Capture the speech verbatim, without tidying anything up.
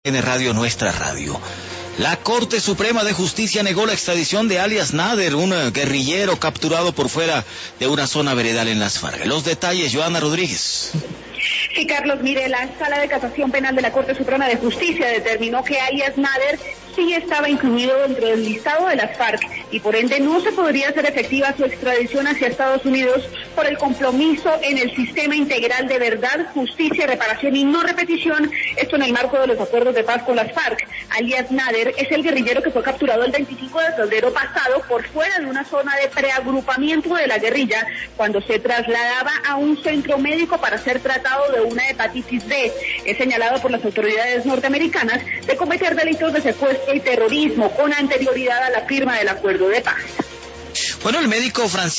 En Radio Nuestra Radio. La Corte Suprema de Justicia negó la extradición de alias Nader, un guerrillero capturado por fuera de una zona veredal en Las Fargas. Los detalles, Joana Rodríguez. Sí, Carlos, mire, la Sala de Casación Penal de la Corte Suprema de Justicia determinó que alias Nader sí estaba incluido dentro del listado de las FARC y por ende no se podría hacer efectiva su extradición hacia Estados Unidos por el compromiso en el sistema integral de verdad, justicia, reparación y no repetición, esto en el marco de los acuerdos de paz con las FARC. Alias Nader es el guerrillero que fue capturado el veinticinco de febrero pasado por fuera de una zona de preagrupamiento de la guerrilla cuando se trasladaba a un centro médico para ser tratado de una hepatitis B. Es señalado por las autoridades norteamericanas de cometer delitos de secuestro y terrorismo con anterioridad a la firma del acuerdo de paz. Bueno, el médico Francisco